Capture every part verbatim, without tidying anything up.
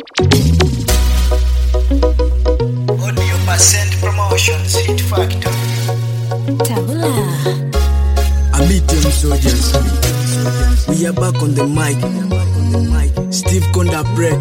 Audio Percent Promotions Hit Factor. Tabula. I meet them soldiers. We are back on the mic. Steve Conda bread.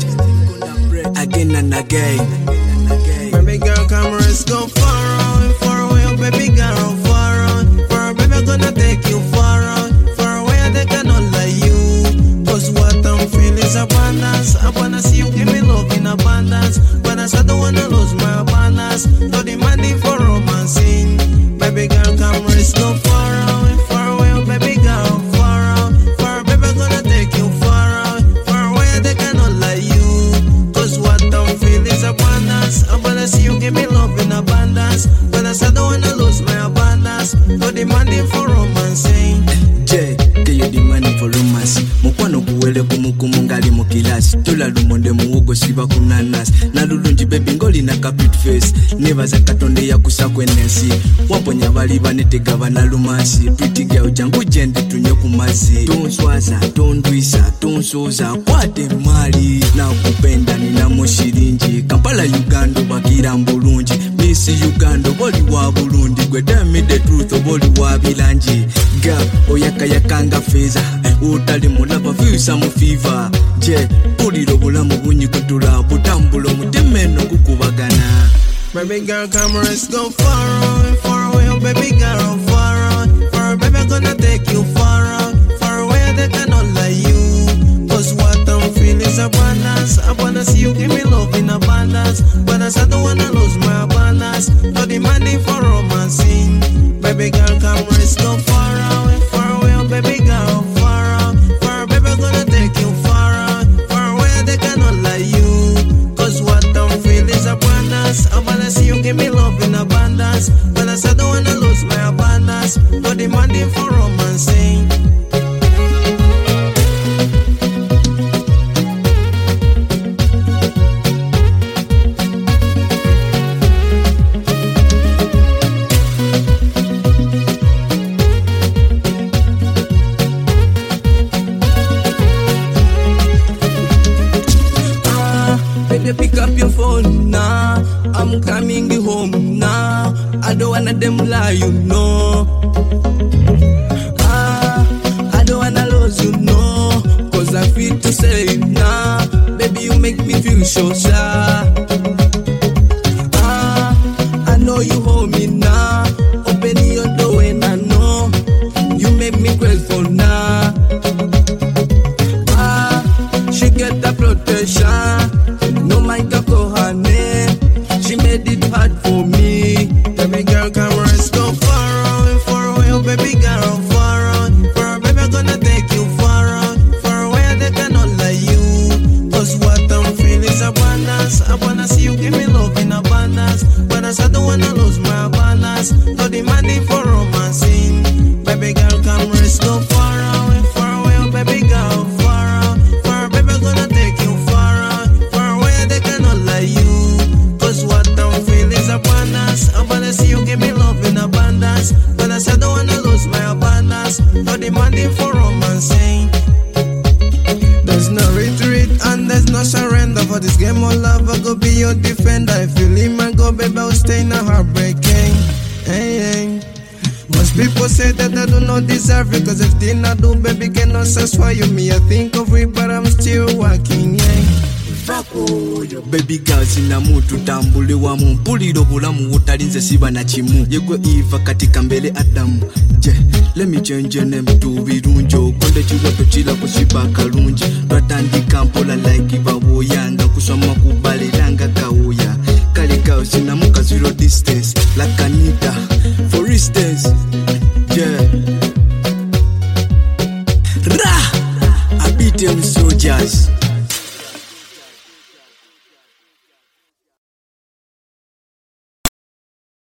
Again and again. Baby girl, come let's go far away, far away, oh baby girl, far away. Far away, baby, gonna take you far away. Far away, they cannot lie you. Cause what I'm feeling is abundance. I wanna see you give me love in abundance. But I don't wanna lose my abundance. No demanding for romancing. Baby girl, come let's go far away, far away, oh baby girl, far away. Far away, baby, gonna take you far away. Far away, they cannot lie you. Cause what I'm feeling is abundance. I wanna see you give me love in abundance. But I don't wanna lose my abundance. No demanding for romancing. J, que you demanding for romance. Mukwano kuwele kumukumu ngali mukilasi. Tula lumonde muwogo siba kunanas. Na lulunji baby ngoli na capit face. Neva za katonde ya kusakwenesi. Wamponya bali banetega bana lumasi. Pretty girl jangu jende tunye kumasi. Tonswaza, tondwisa, tonsoza. Kwate mali. Na kupenda nina mushirinji. Kampala Uganda bakira mbulunji. Miss Uganda boli wa Burundi. Gwe tell me the truth boli wa bilanji. Girl, oyaka yakanga feza. Utali mulaba visa mu fever. Je, puliro bulamu bunyi kutula. Butambulo mutemeno kukubagana. Baby girl, come let's go far away, far away, oh baby girl, far away. Far away, baby, gonna take you far away. Far away, they cannot lie you. Cause what I'm feeling is abundance. I wanna see you give me love in abundance. But I don't wanna lose my abundance. No demanding for romancing. Baby girl, come let's go far away, far away, oh baby girl, far away. Far away, baby, gonna take you far away. Far away, they cannot lie you. Cause what I'm feeling is abundance. I wanna see you give me love in abundance. But I don't wanna lose my abundance. No demanding for romancing. Baby, pick up your phone now. I'm coming home now. I don't wanna them lie, you know. Ah, I don't wanna lose, you know. Cause I feel to say now. Baby, you make me feel so sad. Ah, I know you hold me now. Open your door and I know. You make me grateful now. Ah, she get the protection. No mind to go her name. She made it hard for me. Baby girl, come let's go far away, far away, oh baby girl, far away. Far away, baby, gonna take you far away. Far away, they cannot lie you. Cause what I'm feeling is abundance. I wanna see you give me love in abundance. But I don't wanna lose my abundance. No demanding for romancing. Baby girl, come let's go far away, far away, oh baby girl, far away. Far away, baby, gonna take you far away. Far away, they cannot lie you. Cause what I'm feeling is abundance. I wanna see you give me love in abundance. But I don't wanna lose my abundance. No demanding for romancing. There's no retreat and there's no surrender. For this game of love, I go be your defender. If you leave my go, baby, I'll stay in a heartbreaking. Hey, hey. Most people say that I do not deserve it. Cause if thing I do, baby, cannot satisfy you. Me, I think of it, but I'm still working, yeah. Baby girl sina mutu tambule wa mpuliro bulamu utalinze siba na chimu. Yegwe Eva katika mbele Adamu. Je, let me change your name to birunjo. Konde chiwato chila kusiba kalunji. Twatandika mpola like bawo yanga. Kusoma kubale langa kauya. Kali kao sina muka zero distance. Like Anita, for instance. Yeah. Ra! I beat them soldiers.